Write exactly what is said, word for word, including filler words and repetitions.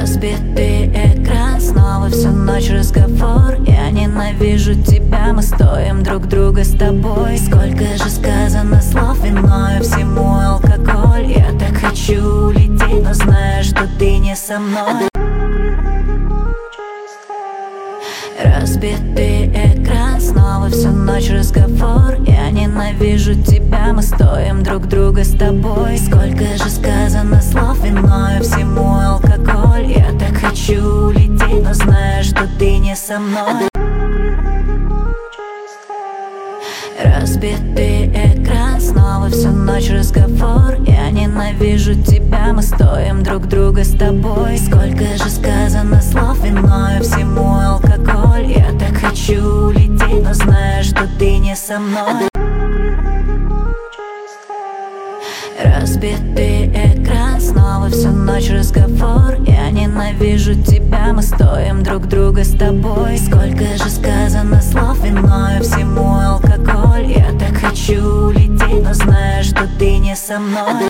Разбитый экран, снова всю ночь разговор. Я ненавижу тебя, мы стоим друг друга с тобой. Сколько же сказано слов, виною всему алкоголь. Я так хочу улететь, но знаю, что ты не со мной. Разбитый экран, снова всю ночь разговор. Я ненавижу тебя, мы стоим друг друга с тобой. Сколько же сказано слов, виною всему алкоголь. Я так хочу улететь, но знаю, что ты не со мной. Разбитый экран, снова всю ночь разговор. Я ненавижу тебя, мы стоим друг друга с тобой. Сколько же сказано слов, виною всему алкоголь. Я так хочу улететь, но знаю, что ты не со мной. Разбитый экран, снова всю ночь разговор. Я ненавижу тебя, мы стоим друг друга с тобой. Сколько же сказано слов, виною всему алкоголь. Я так хочу улететь, но знаю, что ты не со мной.